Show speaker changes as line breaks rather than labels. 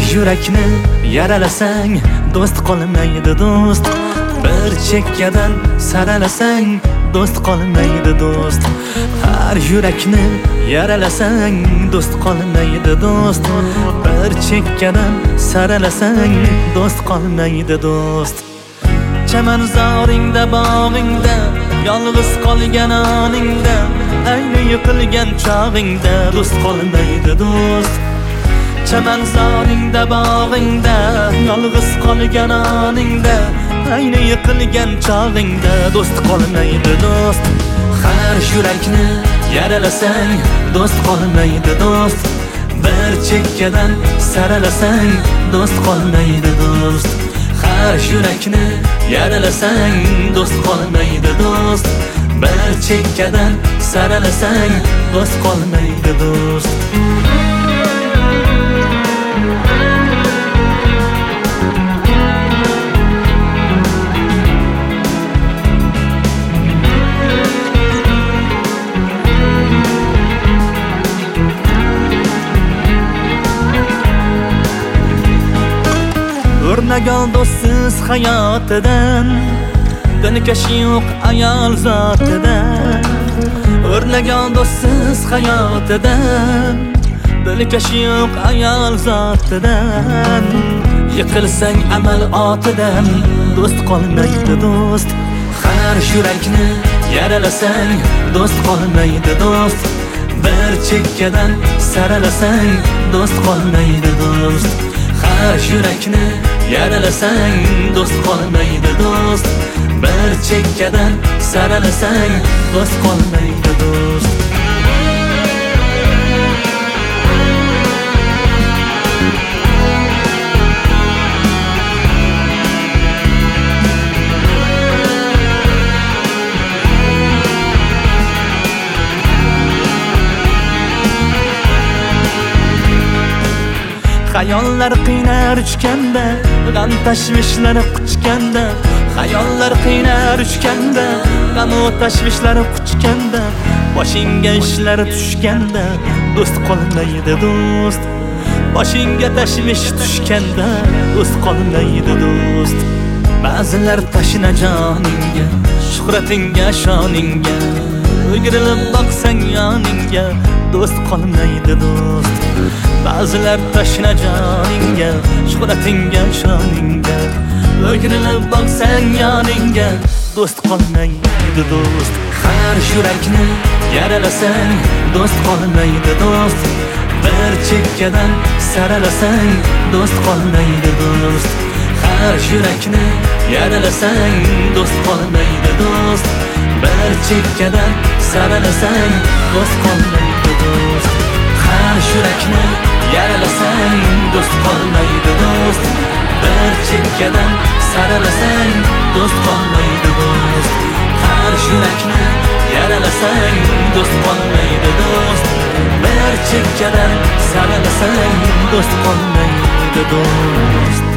yurakni yaralasang do'st qolmaydi do'st. Bir chekkadan saralasang do'st qolmaydi do'st. Har yurakni yaralasang do'st qolmaydi do'st. Bir chekkadan saralasang do'st qolmaydi do'st. Chamanzoringda bog'ingda yolg'iz qolgan oningda, ayni yiqilgan chog'ingda do'st qolmaydi do'st. Chamanzoringda bog'ingda yolg'iz qolgan oningda, ayni yiqilgan chog'ingda do'st qolmaydi do'st. Har yurakni yaralasang do'st qolmaydi do'st. Bir chekkadan saralasang do'st qolmaydi do'st. Har yurakni yaralasang do'st qolmaydi do'st. Bir chekkadan saralasang do'st qolmaydi do'st. O'rnagan do'stsiz hayotidan, dilkashi yo'q ayol zotidan. O'rnagan do'stsiz hayotidan, dilkashi yo'q ayol zotidan. Yiqilsang amal otidan do'st qolmaydi do'st. Har yurakni yaralasang do'st qolmaydi do'st. Bir chekkadan saralasang do'st qolmaydi do'st. Har yurakni yaralasang do'st qolmaydi do'st. Bir chekkadan saralasang do'st qolmaydi do'st. Hayollar qiynar uchganda, g'am tashvishlari quchganda. Hayollar qiynar uchganda, g'am tashvishlari quchganda. Boshingga ishlar tushganda do'st qolmaydi do'st. Boshingga tashvish tushganda do'st qolmaydi do'st. Ba'zilar tashina joningga, shuhratingga, shoningga. O'girilib boqsang yoningga do'st qolmaydi do'st. Ba'zilar tashina joningga, shuhratingga, shoningga. O'girilib boqsang yoningga do'st qolmaydi do'st. Har yurakni yaralasang do'st qolmaydi do'st. Bir chekkadan saralasang do'st qolmaydi do'st. Har yurakni yaralasang do'st qolmaydi do'st. Bir chekkadan saralasang do'st qolmaydi do'st. Har yurakni yaralasang do'st qolmaydi do'st. Bir chekkadan saralasang do'st qolmaydi do'st. Har yurakni yaralasang do'st qolmaydi do'st. Bir chekkadan saralasang do'st qolmaydi do'st.